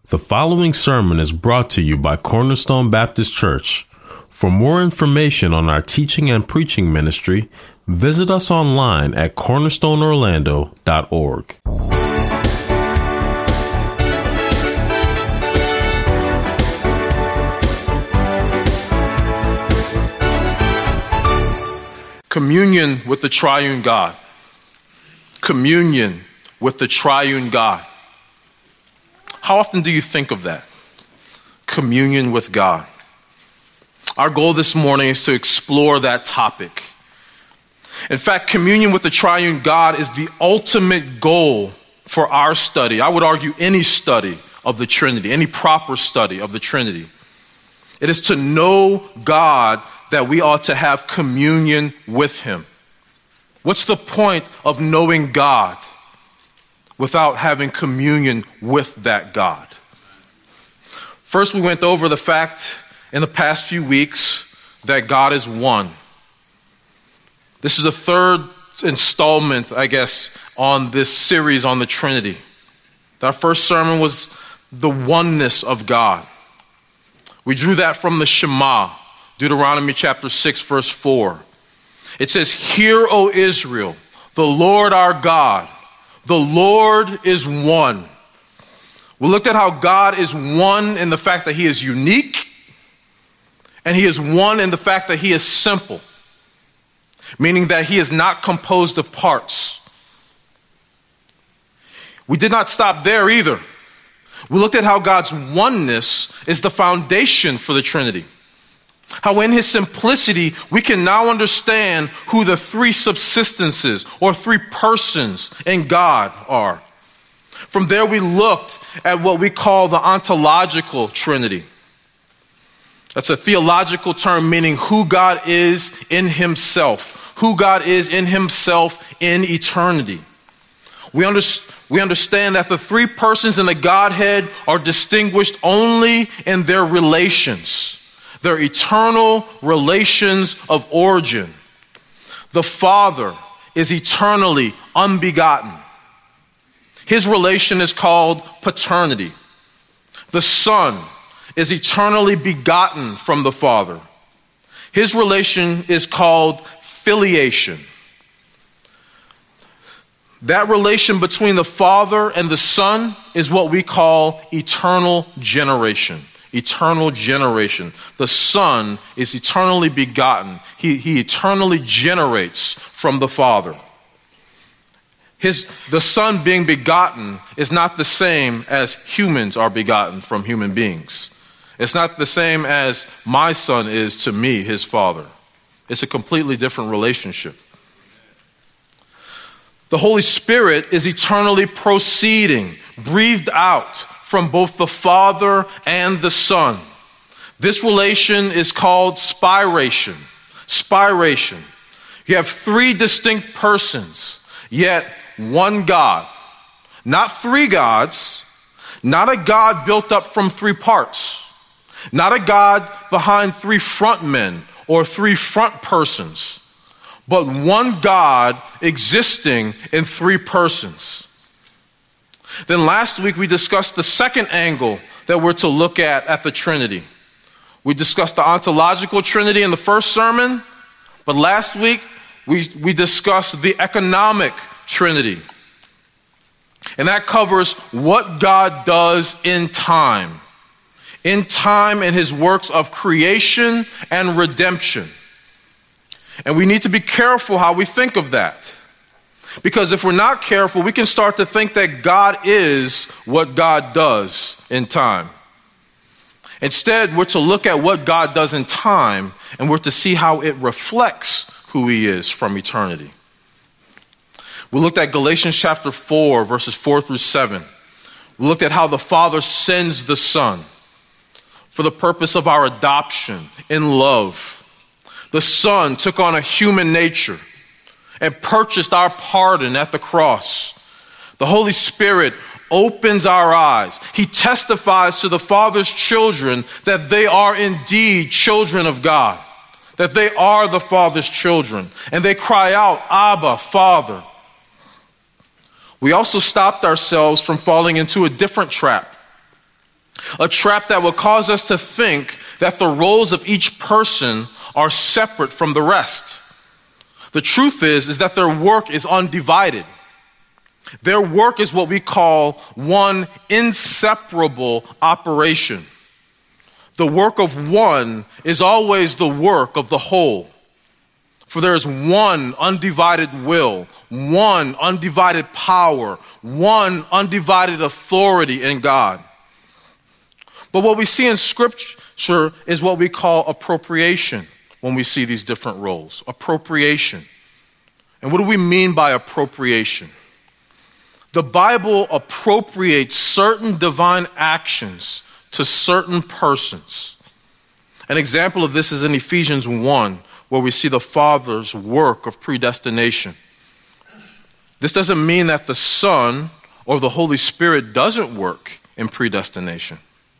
The following sermon is brought to you by Cornerstone Baptist Church. For more information on our teaching and preaching ministry, visit us online at cornerstoneorlando.org. Communion with the triune God. Communion with the triune God. How often do you think of that? Communion with God. Our goal this morning is to explore that topic. In fact, communion with the triune God is the ultimate goal for our study. I would argue any study of the Trinity, any proper study of the Trinity. It is to know God that we ought to have communion with Him. What's the point of knowing God without having communion with that God? First, we went over the fact in the past few weeks that God is one. This is the third installment, I guess, on this series on the Trinity. Our first sermon was the oneness of God. We drew that from the Shema, Deuteronomy chapter 6, verse 4. It says, "Hear, O Israel, the Lord our God, the Lord is one." We looked at how God is one in the fact that He is unique, and He is one in the fact that He is simple, meaning that He is not composed of parts. We did not stop there either. We looked at how God's oneness is the foundation for the Trinity. How in His simplicity, we can now understand who the three subsistences or three persons in God are. From there, we looked at what we call the ontological Trinity. That's a theological term meaning who God is in Himself, who God is in Himself in eternity. We understand that the three persons in the Godhead are distinguished only in their relations. Their eternal relations of origin. The Father is eternally unbegotten. His relation is called paternity. The Son is eternally begotten from the Father. His relation is called filiation. That relation between the Father and the Son is what we call eternal generation. Eternal generation. The Son is eternally begotten. He eternally generates from the Father. The Son being begotten is not the same as humans are begotten from human beings. It's not the same as my son is to me, his father. It's a completely different relationship. The Holy Spirit is eternally proceeding, breathed out from both the Father and the Son. This relation is called spiration. Spiration. You have three distinct persons, yet one God. Not three gods, not a God built up from three parts, not a God behind three front men or three front persons, but one God existing in three persons. Then last week we discussed the second angle that we're to look at the Trinity. We discussed the ontological Trinity in the first sermon, but last week we discussed the economic Trinity. And that covers what God does in time in His works of creation and redemption. And we need to be careful how we think of that. Because if we're not careful, we can start to think that God is what God does in time. Instead, we're to look at what God does in time, and we're to see how it reflects who He is from eternity. We looked at Galatians chapter 4, verses 4 through 7. We looked at how the Father sends the Son for the purpose of our adoption in love. The Son took on a human nature and purchased our pardon at the cross. The Holy Spirit opens our eyes. He testifies to the Father's children that they are indeed children of God, that they are the Father's children, and they cry out, "Abba, Father." We also stopped ourselves from falling into a different trap. A trap that will cause us to think that the roles of each person are separate from the rest. The truth is that their work is undivided. Their work is what we call one inseparable operation. The work of one is always the work of the whole. For there is one undivided will, one undivided power, one undivided authority in God. But what we see in Scripture is what we call appropriation when we see these different roles. Appropriation. And what do we mean by appropriation? The Bible appropriates certain divine actions to certain persons. An example of this is in Ephesians 1, where we see the Father's work of predestination. This doesn't mean that the Son or the Holy Spirit doesn't work in predestination.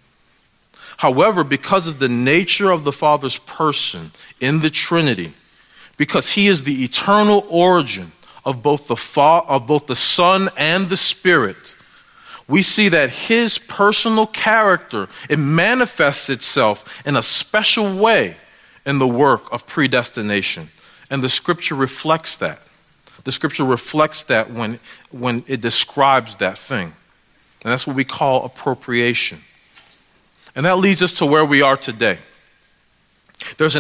However, because of the nature of the Father's person in the Trinity, because he is the eternal origin of both the Son and the Spirit, we see that his personal character, it manifests itself in a special way in the work of predestination. And the Scripture reflects that. The Scripture reflects that when it describes that thing. And that's what we call appropriation. And that leads us to where we are today. There's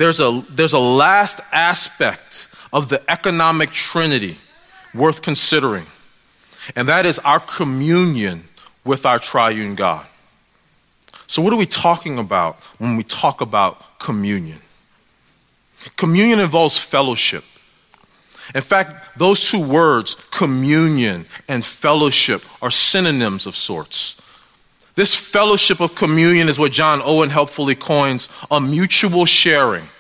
a last aspect of the economic trinity worth considering, and that is our communion with our triune God. So what are we talking about when we talk about communion? Communion involves fellowship. In fact, those two words, communion and fellowship, are synonyms of sorts. This fellowship of communion is what John Owen helpfully coins a mutual sharing.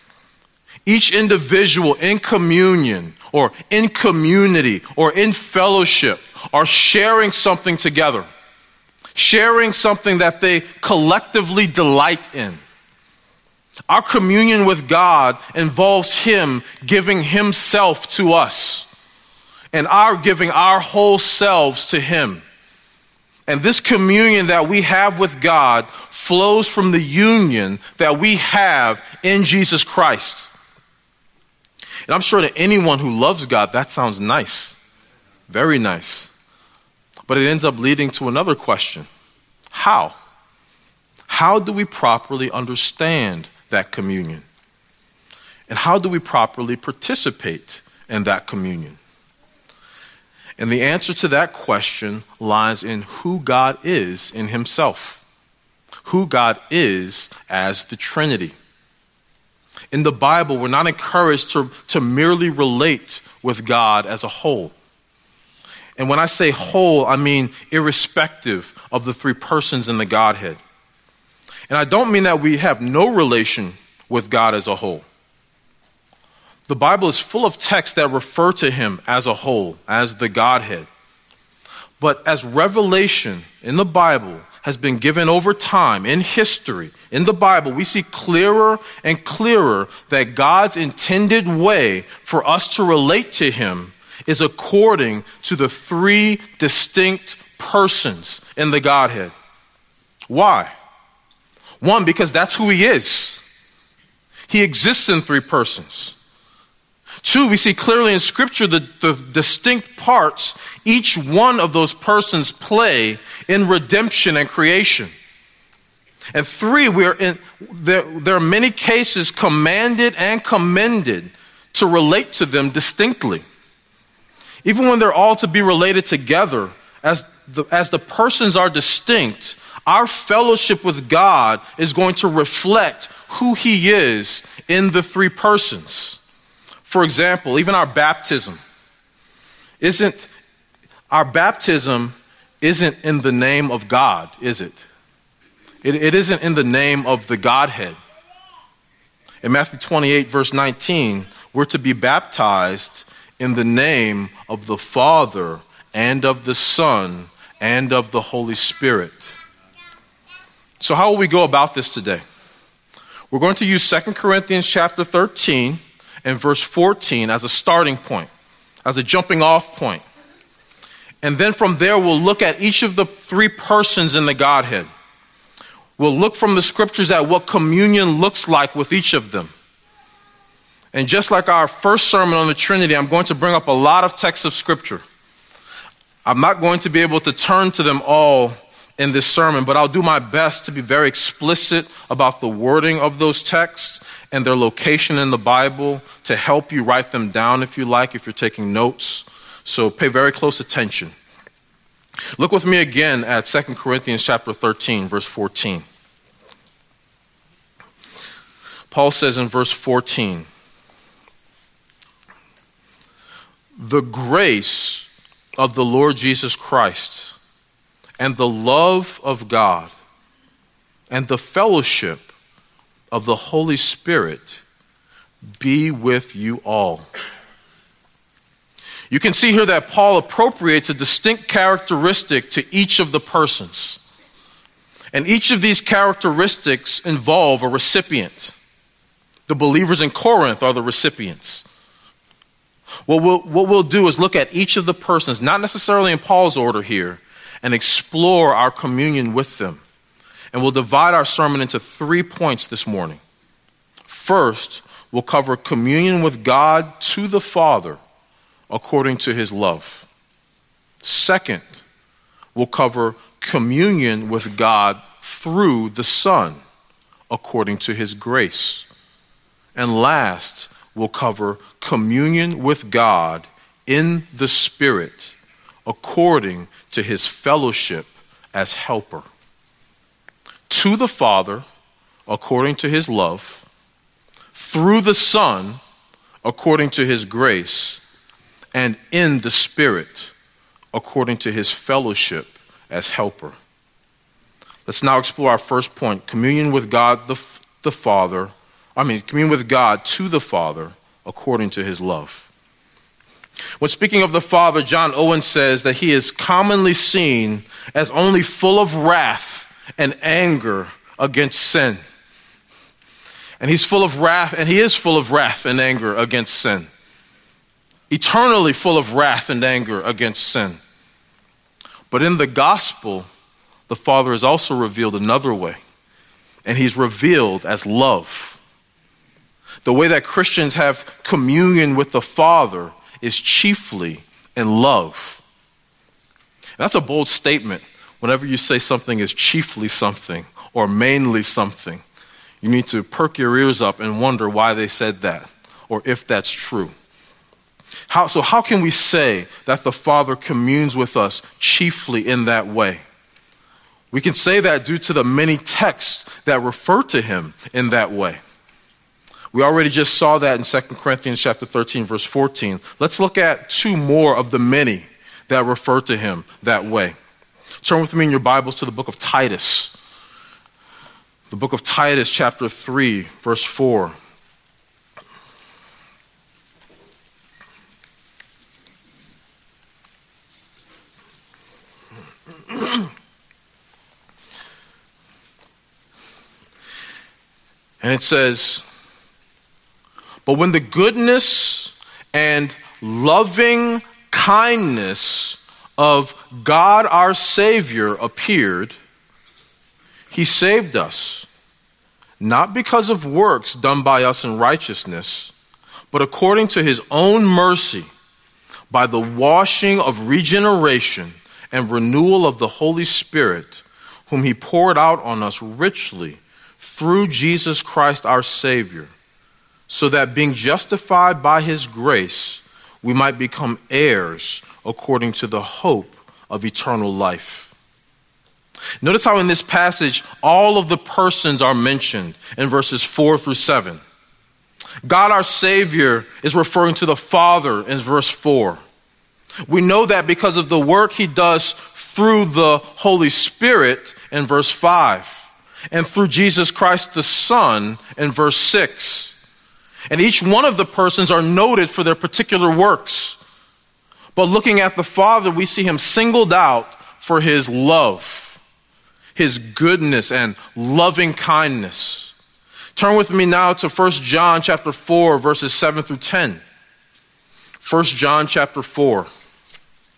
Each individual in communion or in community or in fellowship are sharing something together, sharing something that they collectively delight in. Our communion with God involves him giving himself to us and our giving our whole selves to him. And this communion that we have with God flows from the union that we have in Jesus Christ. And I'm sure to anyone who loves God, that sounds nice, very nice. But it ends up leading to another question. How? How do we properly understand that communion? And how do we properly participate in that communion? And the answer to that question lies in who God is in himself, who God is as the Trinity. In the Bible, we're not encouraged to merely relate with God as a whole. And when I say whole, I mean irrespective of the three persons in the Godhead. And I don't mean that we have no relation with God as a whole. The Bible is full of texts that refer to him as a whole, as the Godhead. But as revelation in the Bible has been given over time, in history, in the Bible, we see clearer and clearer that God's intended way for us to relate to him is according to the three distinct persons in the Godhead. Why? One, because that's who he is. He exists in three persons. Two, we see clearly in Scripture the distinct parts each one of those persons play in redemption and creation. And three, there are many cases commanded and commended to relate to them distinctly. Even when they're all to be related together, as the persons are distinct, our fellowship with God is going to reflect who he is in the three persons. For example, even our baptism isn't in the name of God, is it? It isn't in the name of the Godhead. In Matthew 28, verse 19, we're to be baptized in the name of the Father and of the Son and of the Holy Spirit. So how will we go about this today? We're going to use 2 Corinthians chapter 13 and verse 14 as a starting point, as a jumping off point. And then from there, we'll look at each of the three persons in the Godhead. We'll look from the scriptures at what communion looks like with each of them. And just like our first sermon on the Trinity, I'm going to bring up a lot of texts of scripture. I'm not going to be able to turn to them all in this sermon, but I'll do my best to be very explicit about the wording of those texts and their location in the Bible to help you write them down if you like, if you're taking notes. So pay very close attention. Look with me again at 2 Corinthians chapter 13, verse 14. Paul says in verse 14, "The grace of the Lord Jesus Christ and the love of God and the fellowship of the Holy Spirit be with you all." You can see here that Paul appropriates a distinct characteristic to each of the persons. And each of these characteristics involve a recipient. The believers in Corinth are the recipients. What we'll do is look at each of the persons, not necessarily in Paul's order here, and explore our communion with them. And we'll divide our sermon into 3 points this morning. First, we'll cover communion with God to the Father according to his love. Second, we'll cover communion with God through the Son according to his grace. And last, we'll cover communion with God in the Spirit according to his fellowship as helper. To the Father according to his love, through the Son according to his grace, and in the Spirit according to his fellowship as helper. Let's now explore our first point, communion with God communion with God to the Father according to his love. When speaking of the Father, John Owen says that he is commonly seen as only full of wrath and anger against sin. And he is full of wrath and anger against sin. Eternally full of wrath and anger against sin. But in the gospel, the Father is also revealed another way. And he's revealed as love. The way that Christians have communion with the Father is chiefly in love. And that's a bold statement. Whenever you say something is chiefly something or mainly something, you need to perk your ears up and wonder why they said that or if that's true. How can we say that the Father communes with us chiefly in that way? We can say that due to the many texts that refer to him in that way. We already just saw that in 2 Corinthians chapter 13, verse 14. Let's look at 2 more of the many that refer to him that way. Turn with me in your Bibles to the book of Titus. The book of Titus, chapter 3, verse 4. And it says, "But when the goodness and loving kindness of God our Savior appeared, he saved us, not because of works done by us in righteousness, but according to his own mercy, by the washing of regeneration and renewal of the Holy Spirit, whom he poured out on us richly through Jesus Christ our Savior, so that being justified by his grace, we might become heirs according to the hope of eternal life." Notice how in this passage, all of the persons are mentioned in verses 4 through 7. God our Savior is referring to the Father in verse 4. We know that because of the work he does through the Holy Spirit in verse 5, and through Jesus Christ the Son in verse 6. And each one of the persons are noted for their particular works. But looking at the Father, we see him singled out for his love, his goodness and loving kindness. Turn with me now to 1 John chapter 4, verses 7 through 10. 1 John chapter 4.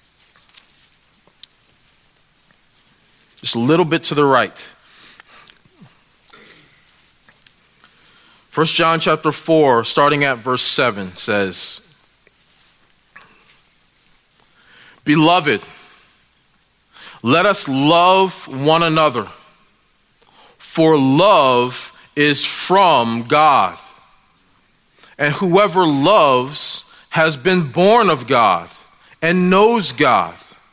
Just a little bit to the right. 1 John chapter 4, starting at verse 7, says, "Beloved, let us love one another, for love is from God. And whoever loves has been born of God and knows God.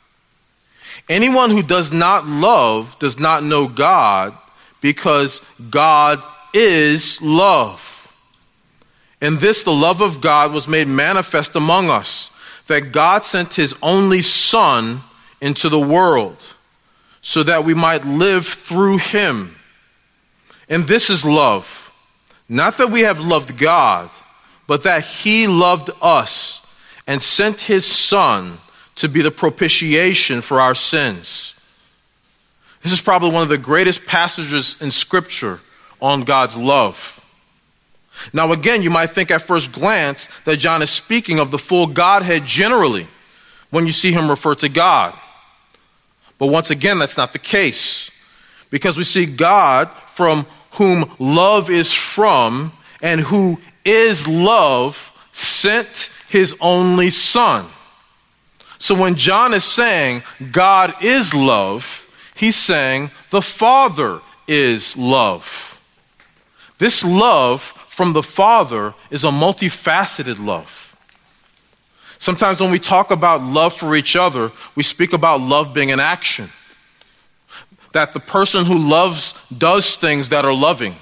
Anyone who does not love does not know God, because God is love. In this, the love of God was made manifest among us, that God sent his only Son into the world, so that we might live through him. And this is love, not that we have loved God, but that he loved us and sent his Son to be the propitiation for our sins." This is probably one of the greatest passages in Scripture on God's love. Now again, you might think at first glance that John is speaking of the full Godhead generally when you see him refer to God. But once again, that's not the case, because we see God, from whom love is from and who is love, sent his only Son. So when John is saying God is love, he's saying the Father is love. This love from the Father is a multifaceted love. Sometimes when we talk about love for each other, we speak about love being an action. That the person who loves does things that are loving.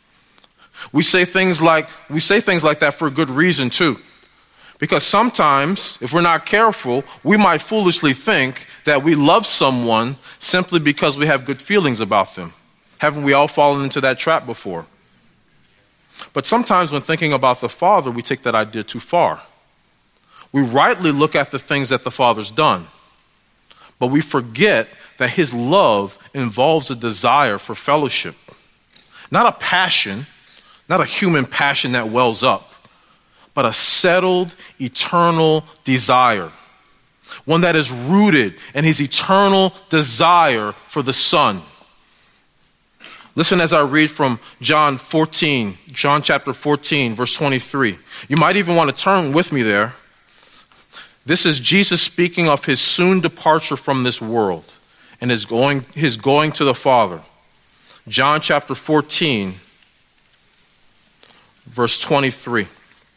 We say things like that for a good reason too. Because sometimes, if we're not careful, we might foolishly think that we love someone simply because we have good feelings about them. Haven't we all fallen into that trap before? But sometimes when thinking about the Father, we take that idea too far. We rightly look at the things that the Father's done, but we forget that his love involves a desire for fellowship. Not a passion, not a human passion that wells up, but a settled, eternal desire. One that is rooted in his eternal desire for the Son. Listen as I read from John chapter 14, verse 23. You might even want to turn with me there. This is Jesus speaking of his soon departure from this world and his going to the Father. John chapter 14, verse 23.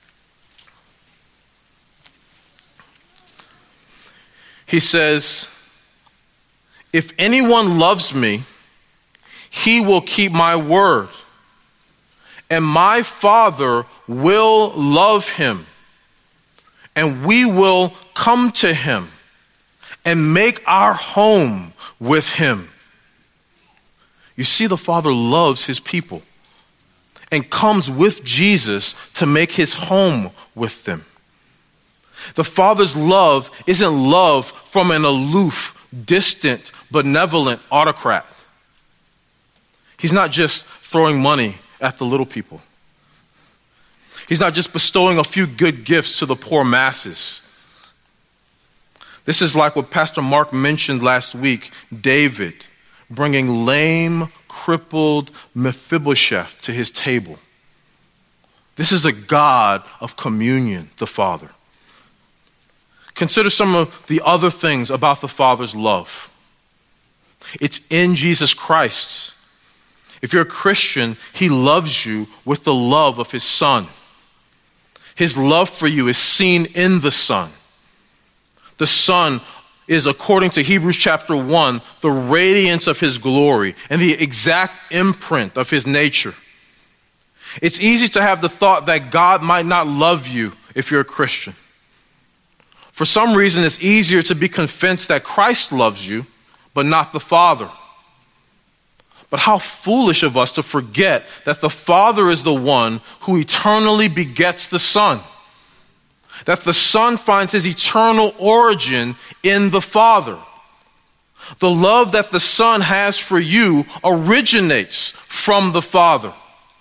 He says, "If anyone loves me, he will keep my word, and my Father will love him, and we will come to him and make our home with him." You see, the Father loves his people and comes with Jesus to make his home with them. The Father's love isn't love from an aloof, distant, benevolent autocrat. He's not just throwing money at the little people. He's not just bestowing a few good gifts to the poor masses. This is like what Pastor Mark mentioned last week, David bringing lame, crippled Mephibosheth to his table. This is a God of communion, the Father. Consider some of the other things about the Father's love. It's in Jesus Christ. If you're a Christian, he loves you with the love of his Son. His love for you is seen in the Son. The Son is, according to Hebrews chapter 1, the radiance of his glory and the exact imprint of his nature. It's easy to have the thought that God might not love you if you're a Christian. For some reason, it's easier to be convinced that Christ loves you, but not the Father. But how foolish of us to forget that the Father is the one who eternally begets the Son. That the Son finds his eternal origin in the Father. The love that the Son has for you originates from the Father.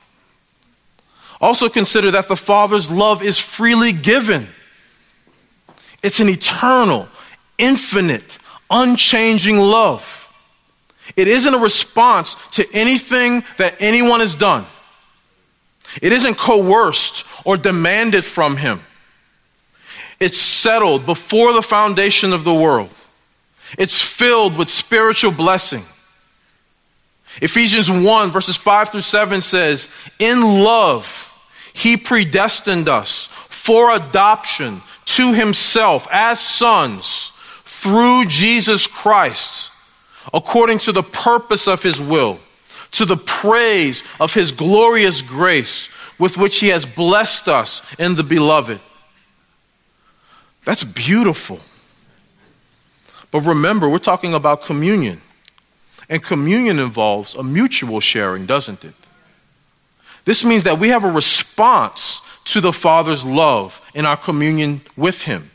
Also consider that the Father's love is freely given. It's an eternal, infinite, unchanging love. It isn't a response to anything that anyone has done. It isn't coerced or demanded from him. It's settled before the foundation of the world. It's filled with spiritual blessing. Ephesians 1 verses 5 through 7 says, in love, he predestined us for adoption to himself as sons through Jesus Christ, according to the purpose of his will, to the praise of his glorious grace with which he has blessed us in the beloved. That's beautiful. But remember, we're talking about communion. And communion involves a mutual sharing, doesn't it? This means that we have a response to the Father's love in our communion with him.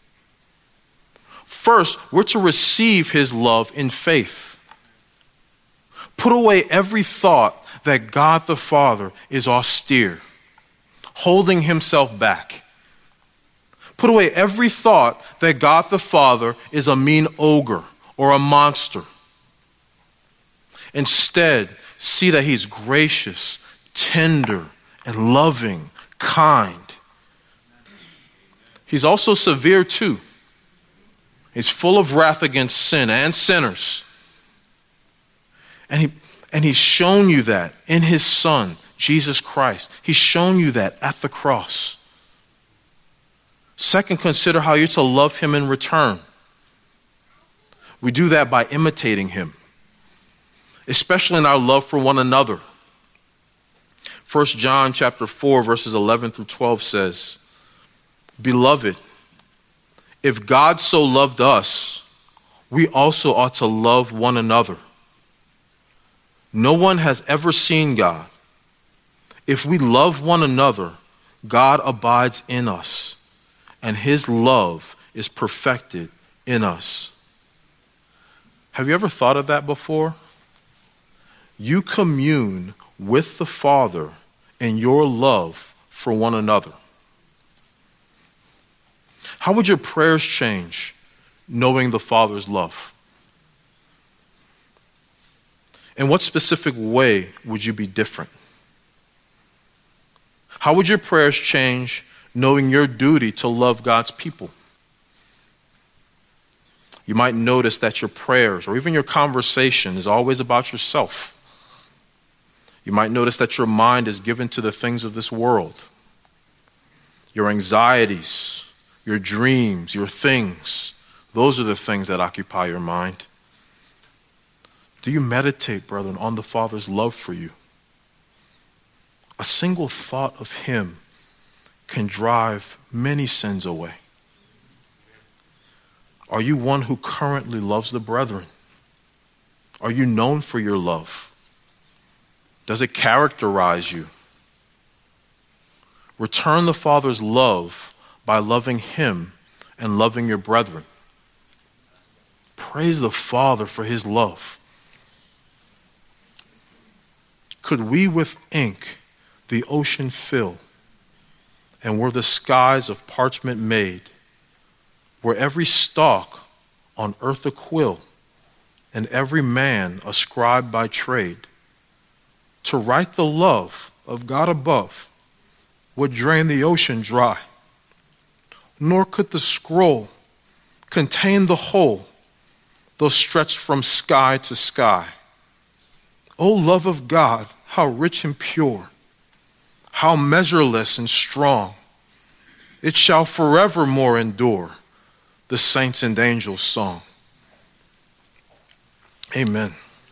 First, we're to receive his love in faith. Put away every thought that God the Father is austere, holding himself back. Put away every thought that God the Father is a mean ogre or a monster. Instead, see that he's gracious, tender, and loving, kind. He's also severe too. He's full of wrath against sin and sinners. And he's shown you that in his Son, Jesus Christ. He's shown you that at the cross. Second, consider how you're to love him in return. We do that by imitating him, especially in our love for one another. 1 John chapter 4, verses 11 through 12 says, Beloved, if God so loved us, we also ought to love one another. No one has ever seen God. If we love one another, God abides in us, and his love is perfected in us. Have you ever thought of that before? You commune with the Father in your love for one another. How would your prayers change knowing the Father's love? In what specific way would you be different? How would your prayers change knowing your duty to love God's people? You might notice that your prayers or even your conversation is always about yourself. You might notice that your mind is given to the things of this world. Your anxieties, your dreams, your things, those are the things that occupy your mind. Do you meditate, brethren, on the Father's love for you? A single thought of him can drive many sins away. Are you one who currently loves the brethren? Are you known for your love? Does it characterize you? Return the Father's love by loving him and loving your brethren. Praise the Father for his love. Could we with ink the ocean fill, and were the skies of parchment made, were every stalk on earth a quill, and every man a scribe by trade, to write the love of God above would drain the ocean dry, nor could the scroll contain the whole, though stretched from sky to sky. O love of God, how rich and pure, how measureless and strong, it shall forevermore endure, the saints' and angels' song. Amen.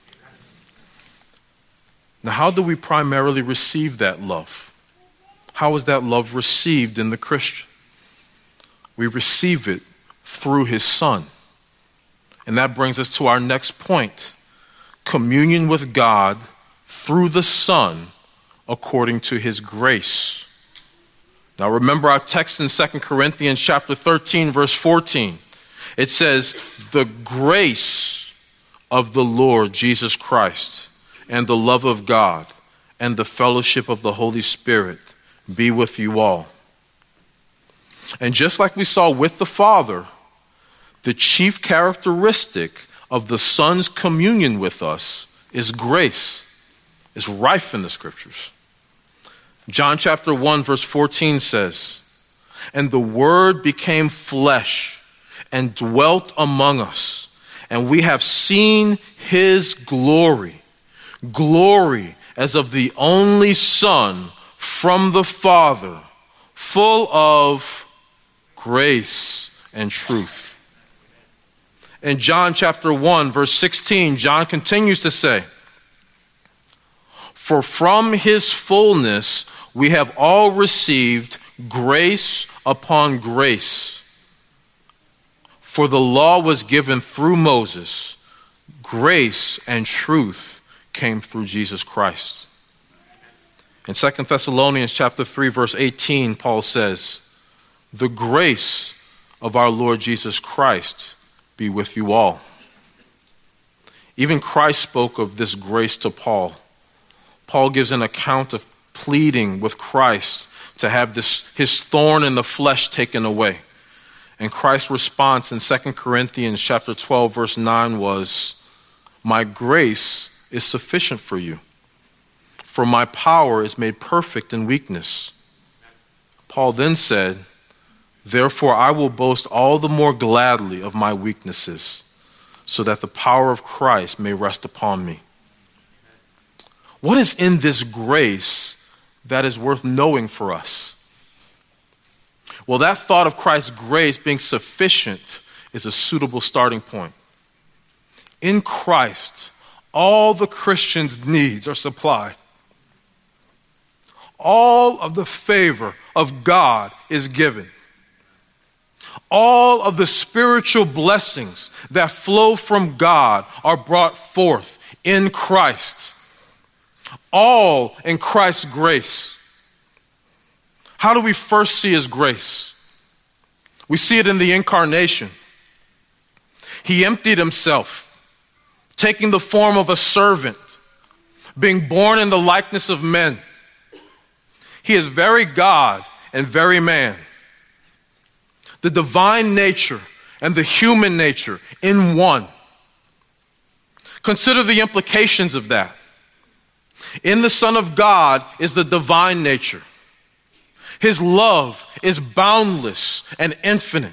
Now, how do we primarily receive that love? How is that love received in the Christian? We receive it through his Son. And that brings us to our next point. Communion with God through the Son according to his grace. Now remember our text in 2 Corinthians chapter 13, verse 14. It says, the grace of the Lord Jesus Christ and the love of God and the fellowship of the Holy Spirit be with you all. And just like we saw with the Father, the chief characteristic of the Son's communion with us is grace. It's rife in the Scriptures. John chapter 1 verse 14 says, "And the Word became flesh and dwelt among us, and we have seen his glory, glory as of the only Son from the Father, full of grace and truth." In John chapter 1 verse 16, John continues to say, "For from his fullness we have all received grace upon grace. For the law was given through Moses, grace and truth came through Jesus Christ." In 2 Thessalonians chapter 3 verse 18, Paul says, "The grace of our Lord Jesus Christ be with you all." Even Christ spoke of this grace to Paul. Paul gives an account of pleading with Christ to have his thorn in the flesh taken away. And Christ's response in 2 Corinthians chapter 12 verse 9 was, "My grace is sufficient for you, for my power is made perfect in weakness." Paul then said, "Therefore I will boast all the more gladly of my weaknesses, so that the power of Christ may rest upon me." What is in this grace that is worth knowing for us? Well, that thought of Christ's grace being sufficient is a suitable starting point. In Christ, all the Christian's needs are supplied. All of the favor of God is given. All of the spiritual blessings that flow from God are brought forth in Christ. All in Christ's grace. How do we first see his grace? We see it in the incarnation. He emptied himself, taking the form of a servant, being born in the likeness of men. He is very God and very man. The divine nature and the human nature in one. Consider the implications of that. In the Son of God is the divine nature. His love is boundless and infinite.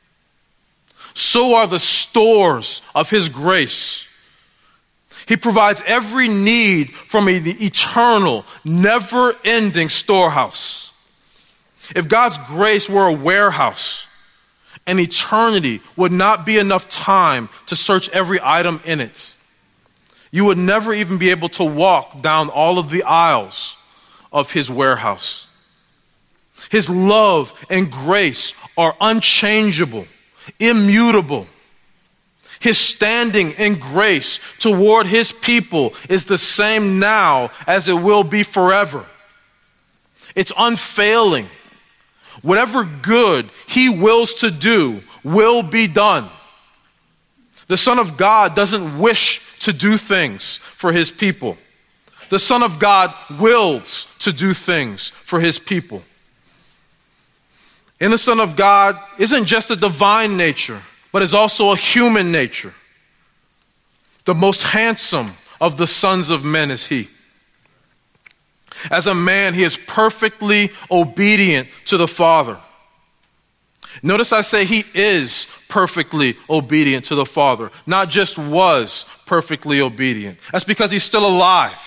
So are the stores of his grace. He provides every need from the eternal, never-ending storehouse. If God's grace were a warehouse, an eternity would not be enough time to search every item in it. You would never even be able to walk down all of the aisles of his warehouse. His love and grace are unchangeable, immutable. His standing in grace toward his people is the same now as it will be forever. It's unfailing. Whatever good he wills to do will be done. The Son of God doesn't wish to do things for his people. The Son of God wills to do things for his people. In the Son of God isn't just a divine nature, but is also a human nature. The most handsome of the sons of men is he. As a man, he is perfectly obedient to the Father. Notice I say he is perfectly obedient to the Father, not just was perfectly obedient. That's because he's still alive.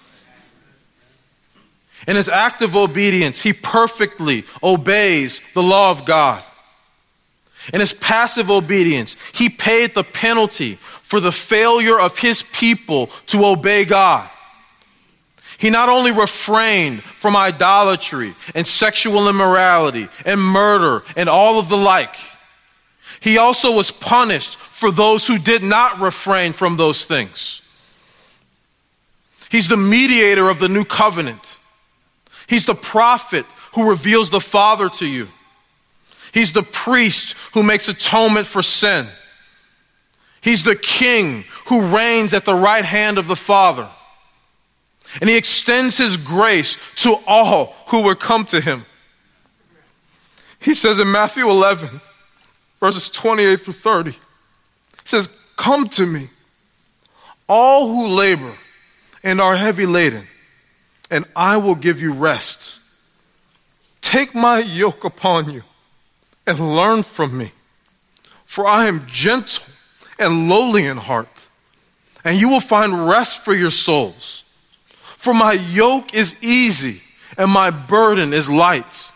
In his active obedience, he perfectly obeys the law of God. In his passive obedience, he paid the penalty for the failure of his people to obey God. He not only refrained from idolatry and sexual immorality and murder and all of the like, he also was punished for those who did not refrain from those things. He's the mediator of the new covenant. He's the prophet who reveals the Father to you. He's the priest who makes atonement for sin. He's the king who reigns at the right hand of the Father. And he extends his grace to all who would come to him. He says in Matthew 11, verses 28 through 30, he says, "Come to me, all who labor and are heavy laden, and I will give you rest. Take my yoke upon you and learn from me, for I am gentle and lowly in heart, and you will find rest for your souls. For my yoke is easy and my burden is light.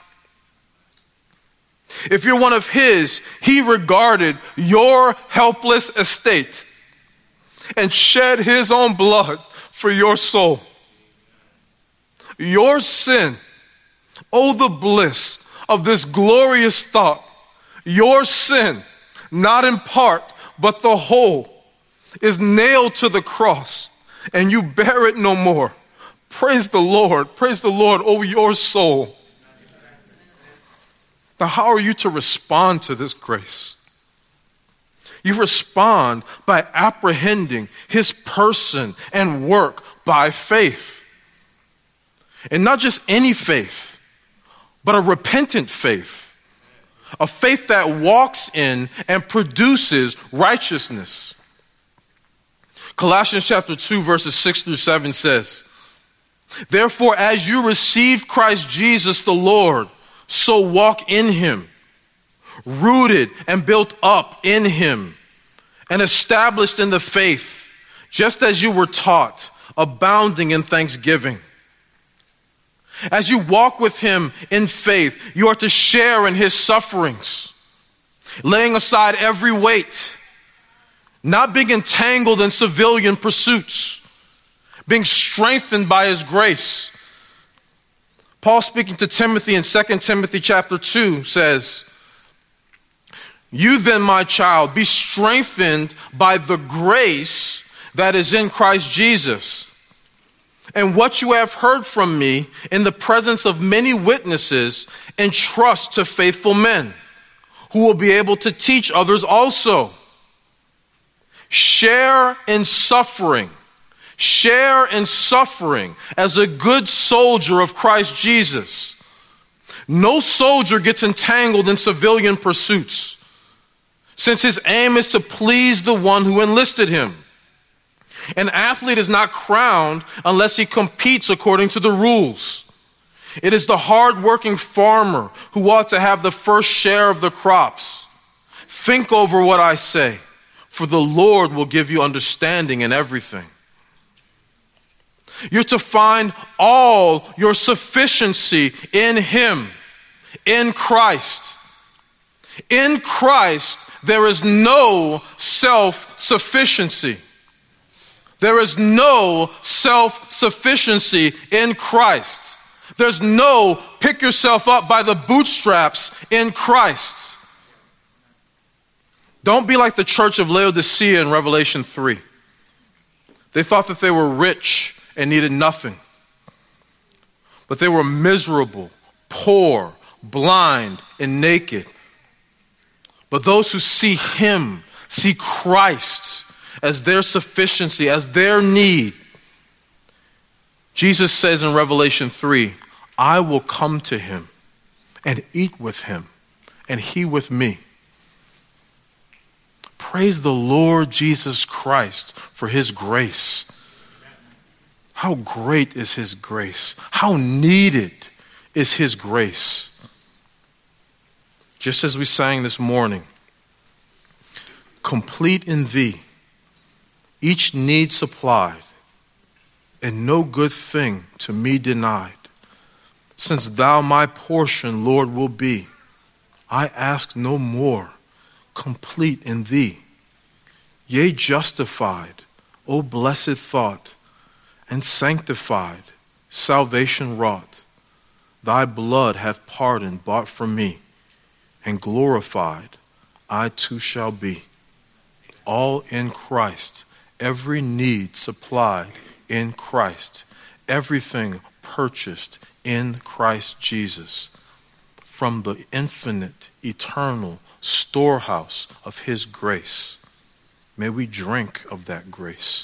If you're one of his, he regarded your helpless estate and shed his own blood for your soul. Your sin, oh, the bliss of this glorious thought. Your sin, not in part, but the whole, is nailed to the cross, and you bear it no more. Praise the Lord, oh, your soul. Now, how are you to respond to this grace? You respond by apprehending his person and work by faith. And not just any faith, but a repentant faith. A faith that walks in and produces righteousness. Colossians chapter 2, verses 6 through 7 says, "Therefore, as you received Christ Jesus the Lord, so walk in him, rooted and built up in him, and established in the faith, just as you were taught, abounding in thanksgiving." As you walk with him in faith, you are to share in his sufferings, laying aside every weight, not being entangled in civilian pursuits, being strengthened by his grace. Paul, speaking to Timothy in 2 Timothy chapter 2, says, "You then, my child, be strengthened by the grace that is in Christ Jesus. And what you have heard from me in the presence of many witnesses, entrust to faithful men who will be able to teach others also. Share in suffering. Share in suffering as a good soldier of Christ Jesus." No soldier gets entangled in civilian pursuits, since his aim is to please the one who enlisted him. An athlete is not crowned unless he competes according to the rules. It is the hard-working farmer who ought to have the first share of the crops. Think over what I say, for the Lord will give you understanding in everything. You're to find all your sufficiency in him, in Christ. In Christ, there is no self-sufficiency. There is no self-sufficiency in Christ. There's no pick yourself up by the bootstraps in Christ. Don't be like the church of Laodicea in Revelation 3. They thought that they were rich and needed nothing. But they were miserable, poor, blind, and naked. But those who see him, see Christ as their sufficiency, as their need. Jesus says in Revelation 3, "I will come to him and eat with him, and he with me." Praise the Lord Jesus Christ for his grace. How great is his grace? How needed is his grace? Just as we sang this morning, complete in thee, each need supplied, and no good thing to me denied. Since thou my portion, Lord, will be, I ask no more, complete in thee. Yea, justified, O blessed thought, and sanctified, salvation wrought. Thy blood hath pardon bought for me, and glorified I too shall be. All in Christ, every need supplied in Christ, everything purchased in Christ Jesus, from the infinite, eternal storehouse of his grace. May we drink of that grace.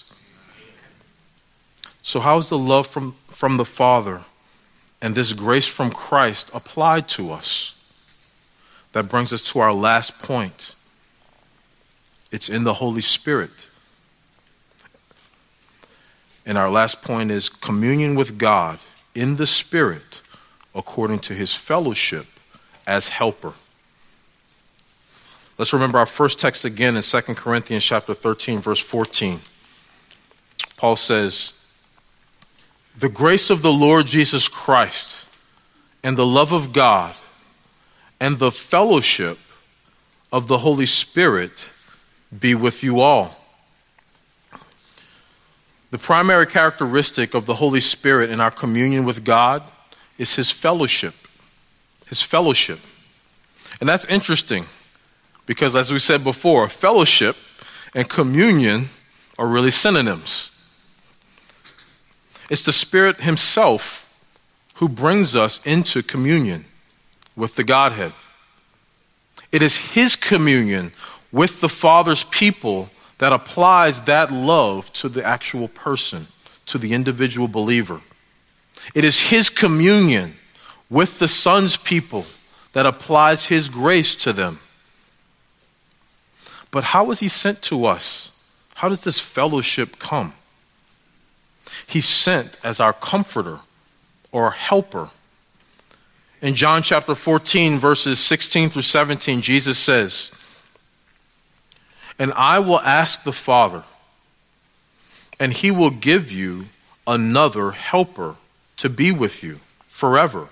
So how is the love from the Father and this grace from Christ applied to us? That brings us to our last point. It's in the Holy Spirit. And our last point is communion with God in the Spirit according to his fellowship as helper. Let's remember our first text again in 2 Corinthians chapter 13, verse 14. Paul says, "The grace of the Lord Jesus Christ and the love of God and the fellowship of the Holy Spirit be with you all." The primary characteristic of the Holy Spirit in our communion with God is his fellowship. His fellowship. And that's interesting because, as we said before, fellowship and communion are really synonyms. It's the Spirit himself who brings us into communion with the Godhead. It is his communion with the Father's people that applies that love to the actual person, to the individual believer. It is his communion with the Son's people that applies his grace to them. But how is he sent to us? How does this fellowship come? He's sent as our comforter or helper. In John chapter 14, verses 16 through 17, Jesus says, "And I will ask the Father, and he will give you another helper to be with you forever,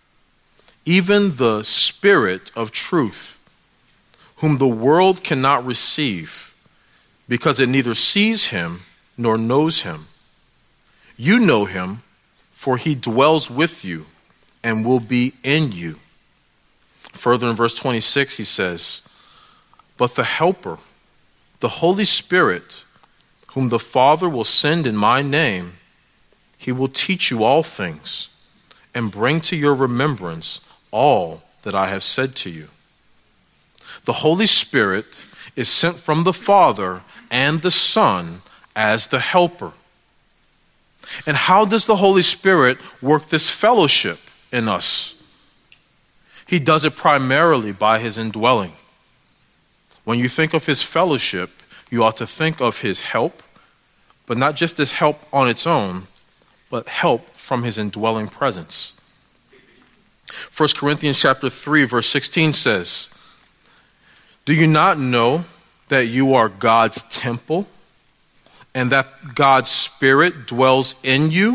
even the Spirit of truth, whom the world cannot receive, because it neither sees him nor knows him. You know him, for he dwells with you and will be in you." Further in verse 26 he says, "But the Helper, the Holy Spirit, whom the Father will send in my name, he will teach you all things and bring to your remembrance all that I have said to you." The Holy Spirit is sent from the Father and the Son as the helper. And how does the Holy Spirit work this fellowship in us? He does it primarily by his indwelling. When you think of his fellowship, you ought to think of his help, but not just his help on its own, but help from his indwelling presence. 1 Corinthians chapter 3, verse 16 says, "Do you not know that you are God's temple and that God's Spirit dwells in you?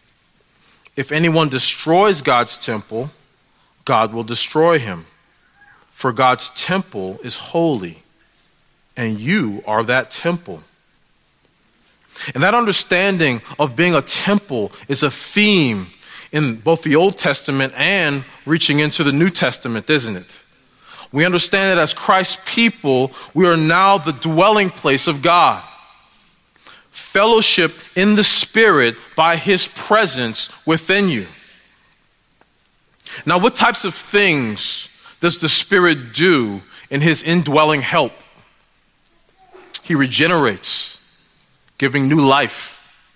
If anyone destroys God's temple, God will destroy him. For God's temple is holy, and you are that temple." And that understanding of being a temple is a theme in both the Old Testament and reaching into the New Testament, isn't it? We understand that as Christ's people, we are now the dwelling place of God. Fellowship in the Spirit by his presence within you. Now, what types of things does the Spirit do in his indwelling help? He regenerates, giving new life.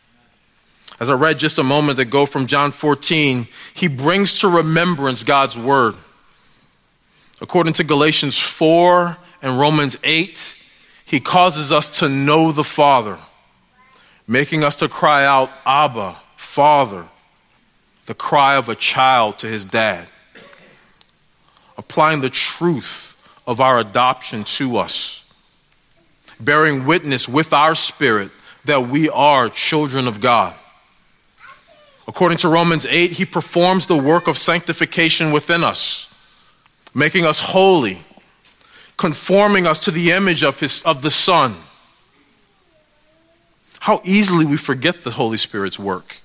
As I read just a moment ago from John 14, he brings to remembrance God's word. According to Galatians 4 and Romans 8, he causes us to know the Father, making us to cry out, "Abba, Father," the cry of a child to his dad, applying the truth of our adoption to us, bearing witness with our spirit that we are children of God. According to Romans 8, he performs the work of sanctification within us, making us holy, conforming us to the image of the Son. How easily we forget the Holy Spirit's work.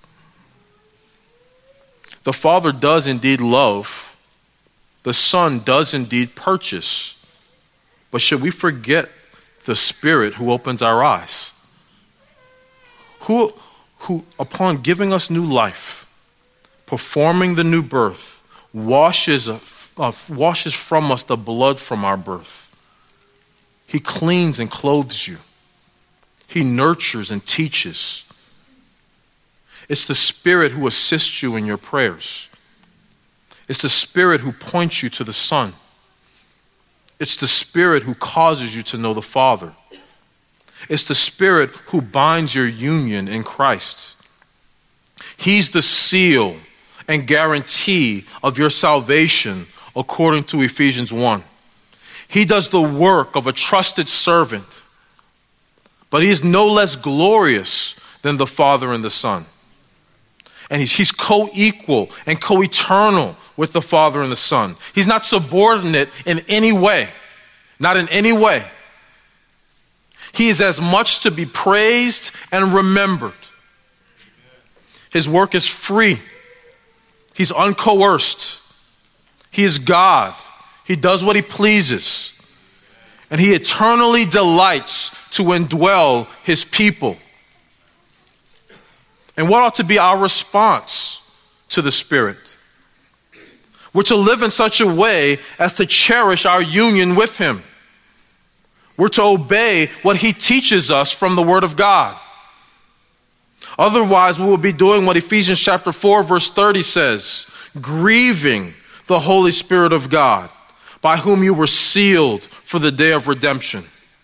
The Father does indeed love. The Son does indeed purchase. But should we forget the Spirit who opens our eyes? Who upon giving us new life, performing the new birth, washes from us the blood from our birth. He cleans and clothes you. He nurtures and teaches. It's the Spirit who assists you in your prayers. It's the Spirit who points you to the Son. It's the Spirit who causes you to know the Father. It's the Spirit who binds your union in Christ. He's the seal and guarantee of your salvation according to Ephesians 1. He does the work of a trusted servant, but he is no less glorious than the Father and the Son. And he's co-equal and co-eternal with the Father and the Son. He's not subordinate in any way, not in any way. He is as much to be praised and remembered. His work is free. He's uncoerced. He is God. He does what he pleases. And he eternally delights to indwell his people. And what ought to be our response to the Spirit? We're to live in such a way as to cherish our union with him. We're to obey what he teaches us from the Word of God. Otherwise, we will be doing what Ephesians chapter 4, verse 30 says, grieving the Holy Spirit of God, by whom you were sealed for the day of redemption.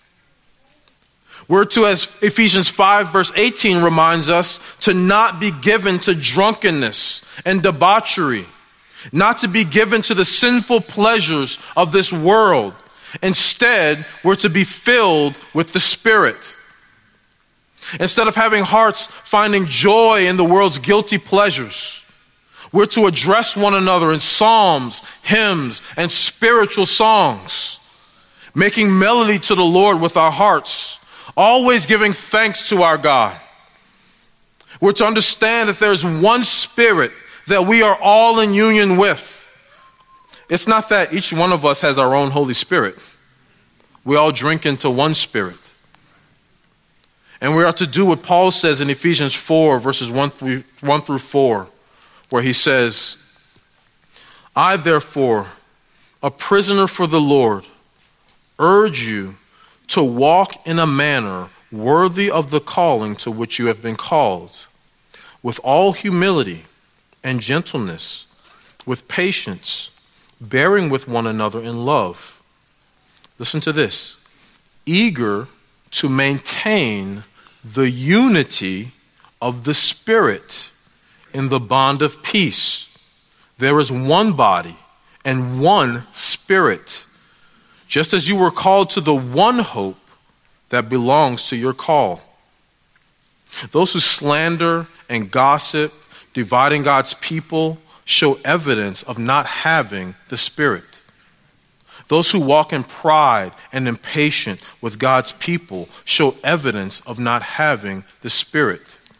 We're to, as Ephesians 5, verse 18 reminds us, to not be given to drunkenness and debauchery, not to be given to the sinful pleasures of this world. Instead, we're to be filled with the Spirit. Instead of having hearts finding joy in the world's guilty pleasures, we're to address one another in psalms, hymns, and spiritual songs, making melody to the Lord with our hearts, always giving thanks to our God. We're to understand that there's one Spirit that we are all in union with. It's not that each one of us has our own Holy Spirit. We all drink into one Spirit. And we are to do what Paul says in Ephesians 4, verses 1 through 4, where he says, I, therefore, a prisoner for the Lord, urge you to walk in a manner worthy of the calling to which you have been called, with all humility and gentleness, with patience, bearing with one another in love. Listen to this. Eager to maintain the unity of the Spirit in the bond of peace. There is one body and one Spirit, just as you were called to the one hope that belongs to your call. Those who slander and gossip, dividing God's people, show evidence of not having the Spirit. Those who walk in pride and impatient with God's people show evidence of not having the Spirit.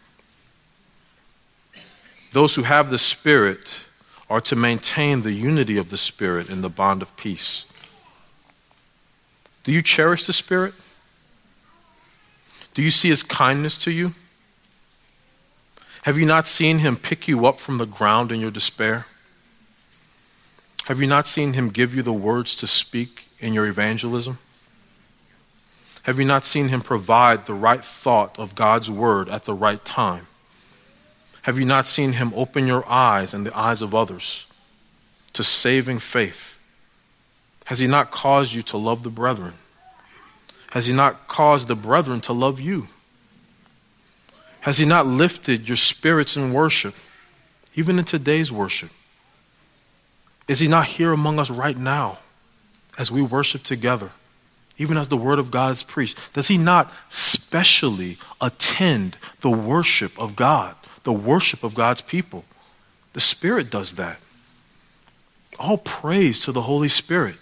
Those who have the Spirit are to maintain the unity of the Spirit in the bond of peace. Do you cherish the Spirit? Do you see his kindness to you? Have you not seen him pick you up from the ground in your despair? Have you not seen him give you the words to speak in your evangelism? Have you not seen him provide the right thought of God's word at the right time? Have you not seen him open your eyes and the eyes of others to saving faith? Has he not caused you to love the brethren? Has he not caused the brethren to love you? Has he not lifted your spirits in worship, even in today's worship? Is he not here among us right now as we worship together, even as the word of God is preached? Does he not specially attend the worship of God, the worship of God's people? The Spirit does that. All praise to the Holy Spirit.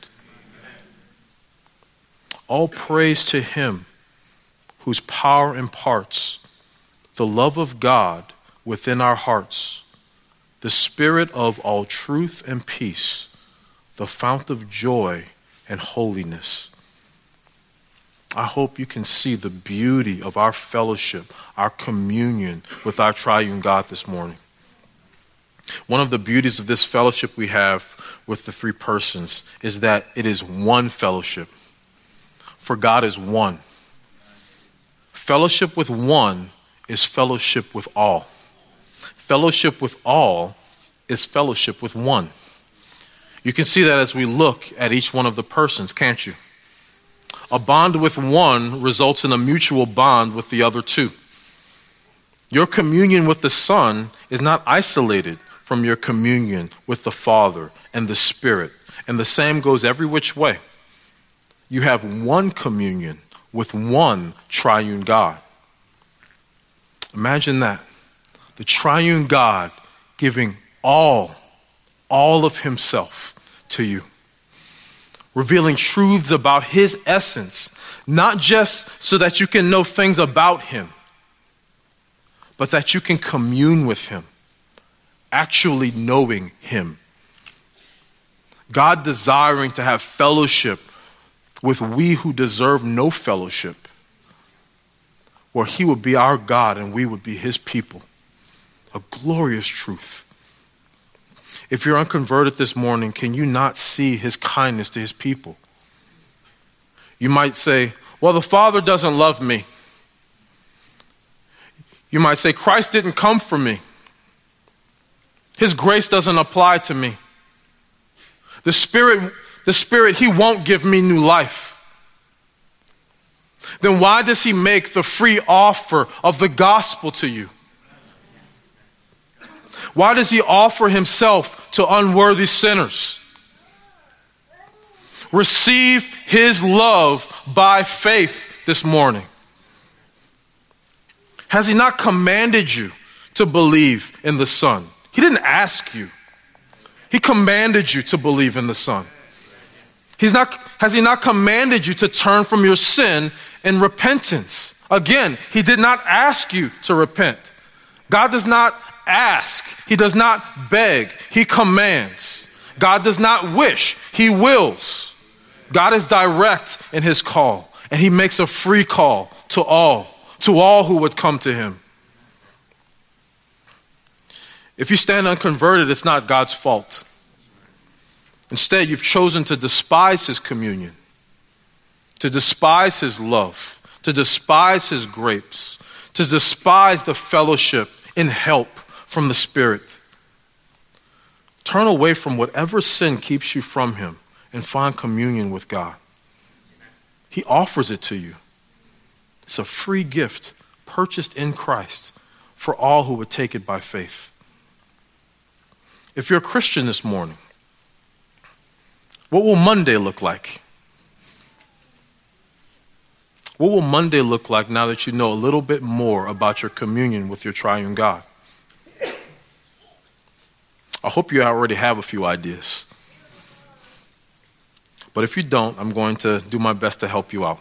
All praise to him whose power imparts the love of God within our hearts, the Spirit of all truth and peace, the fount of joy and holiness. I hope you can see the beauty of our fellowship, our communion with our triune God this morning. One of the beauties of this fellowship we have with the three persons is that it is one fellowship. For God is one. Fellowship with one is fellowship with all. Fellowship with all is fellowship with one. You can see that as we look at each one of the persons, can't you? A bond with one results in a mutual bond with the other two. Your communion with the Son is not isolated from your communion with the Father and the Spirit. And the same goes every which way. You have one communion with one triune God. Imagine that. The triune God giving all of himself to you. Revealing truths about his essence, not just so that you can know things about him, but that you can commune with him, actually knowing him. God desiring to have fellowship with we who deserve no fellowship, where he would be our God and we would be his people. A glorious truth. If you're unconverted this morning, can you not see his kindness to his people? You might say, well, the Father doesn't love me. You might say, Christ didn't come for me. His grace doesn't apply to me. The Spirit, he won't give me new life. Then why does he make the free offer of the gospel to you? Why does he offer himself to unworthy sinners? Receive his love by faith this morning. Has he not commanded you to believe in the Son? He didn't ask you. He commanded you to believe in the Son. Has he not commanded you to turn from your sin in repentance? Again, he did not ask you to repent. God does not ask. He does not beg. He commands. God does not wish. He wills. God is direct in his call, and he makes a free call to all who would come to him. If you stand unconverted, it's not God's fault. Instead, you've chosen to despise his communion, to despise his love, to despise his grace, to despise the fellowship and help from the Spirit. Turn away from whatever sin keeps you from him and find communion with God. He offers it to you. It's a free gift purchased in Christ for all who would take it by faith. If you're a Christian this morning, what will Monday look like? What will Monday look like now that you know a little bit more about your communion with your triune God? I hope you already have a few ideas. But if you don't, I'm going to do my best to help you out.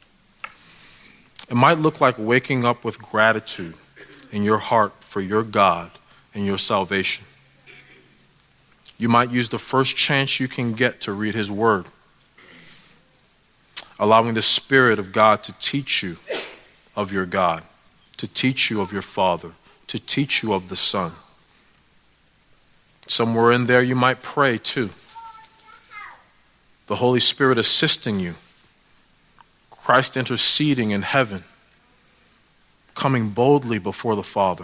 It might look like waking up with gratitude in your heart for your God and your salvation. You might use the first chance you can get to read his word, allowing the Spirit of God to teach you of your God, to teach you of your Father, to teach you of the Son. Somewhere in there you might pray too. The Holy Spirit assisting you, Christ interceding in heaven, coming boldly before the Father.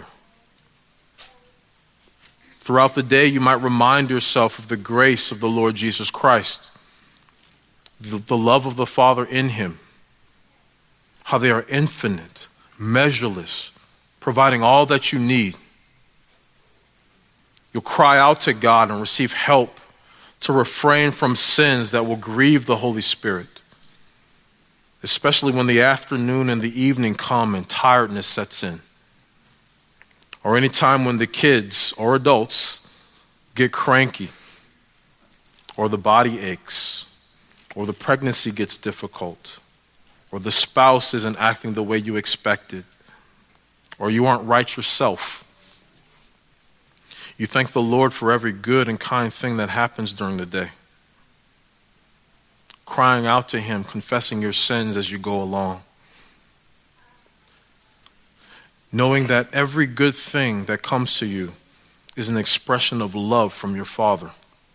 Throughout the day, you might remind yourself of the grace of the Lord Jesus Christ, the love of the Father in him, how they are infinite, measureless, providing all that you need. You'll cry out to God and receive help to refrain from sins that will grieve the Holy Spirit, especially when the afternoon and the evening come and tiredness sets in. Or any time when the kids or adults get cranky, or the body aches, or the pregnancy gets difficult, or the spouse isn't acting the way you expected, or you aren't right yourself. You thank the Lord for every good and kind thing that happens during the day, crying out to him, confessing your sins as you go along, knowing that every good thing that comes to you is an expression of love from your Father.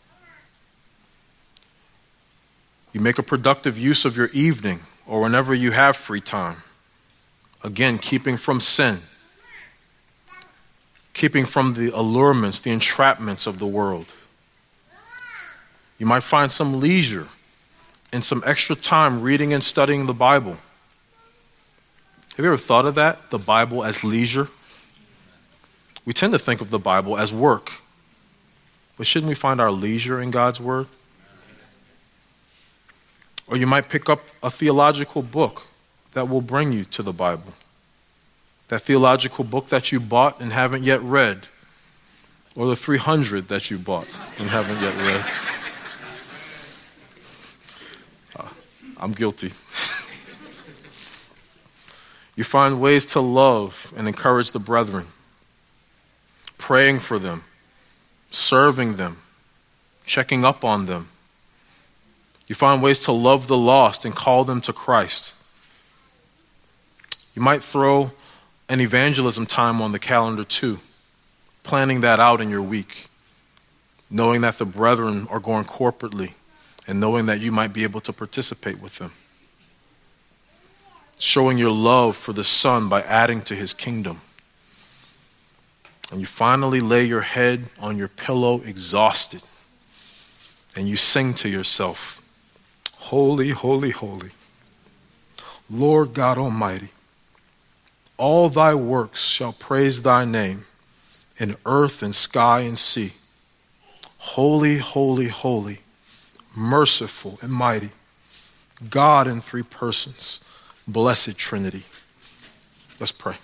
You make a productive use of your evening or whenever you have free time. Again, keeping from sin, keeping from the allurements, the entrapments of the world. You might find some leisure and some extra time reading and studying the Bible. Have you ever thought of that, the Bible as leisure? We tend to think of the Bible as work. But shouldn't we find our leisure in God's word? Or you might pick up a theological book that will bring you to the Bible. That theological book that you bought and haven't yet read. Or the 300 that you bought and haven't yet read. I'm guilty. You find ways to love and encourage the brethren, praying for them, serving them, checking up on them. You find ways to love the lost and call them to Christ. You might throw an evangelism time on the calendar too, planning that out in your week, knowing that the brethren are going corporately and knowing that you might be able to participate with them. Showing your love for the Son by adding to his kingdom. And you finally lay your head on your pillow exhausted and you sing to yourself, "Holy, holy, holy, Lord God Almighty, all thy works shall praise thy name in earth and sky and sea. Holy, holy, holy, merciful and mighty, God in three persons, blessed Trinity." Let's pray.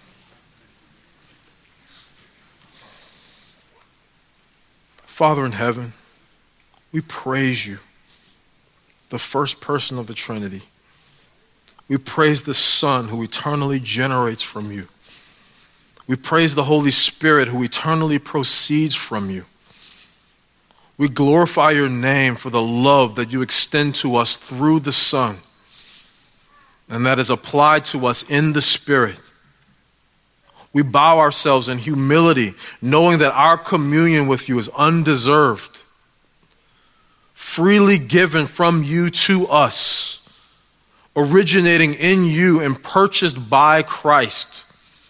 Father in heaven, we praise you, the first person of the Trinity. We praise the Son who eternally generates from you. We praise the Holy Spirit who eternally proceeds from you. We glorify your name for the love that you extend to us through the Son, and that is applied to us in the Spirit. We bow ourselves in humility, knowing that our communion with you is undeserved, freely given from you to us, originating in you and purchased by Christ.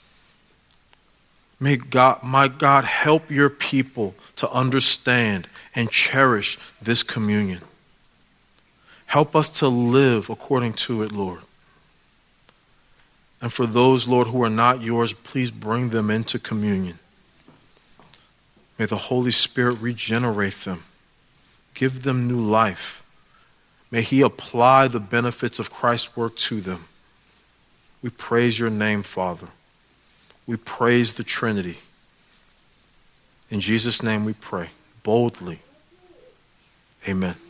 May God, my God, help your people to understand and cherish this communion. Help us to live according to it, Lord. And for those, Lord, who are not yours, please bring them into communion. May the Holy Spirit regenerate them. Give them new life. May he apply the benefits of Christ's work to them. We praise your name, Father. We praise the Trinity. In Jesus' name we pray, boldly. Amen.